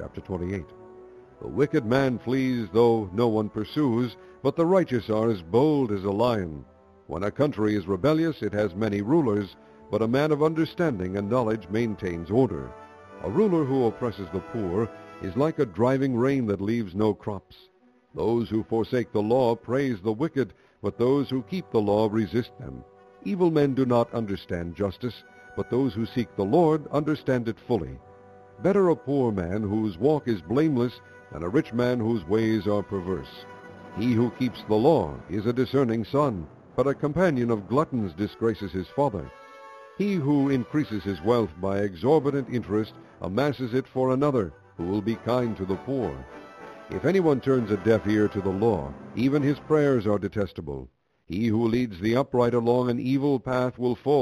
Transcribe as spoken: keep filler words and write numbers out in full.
chapter twenty-eight. The wicked man flees though no one pursues, but the righteous are as bold as a lion. When a country is rebellious, it has many rulers, but a man of understanding and knowledge maintains order. A ruler who oppresses the poor is like a driving rain that leaves no crops. Those who forsake the law praise the wicked, but those who keep the law resist them. Evil men do not understand justice, but those who seek the Lord understand it fully. Better a poor man whose walk is blameless than a rich man whose ways are perverse. He who keeps the law is a discerning son, but a companion of gluttons disgraces his father. He who increases his wealth by exorbitant interest amasses it for another, who will be kind to the poor. If anyone turns a deaf ear to the law, even his prayers are detestable. He who leads the upright along an evil path will fall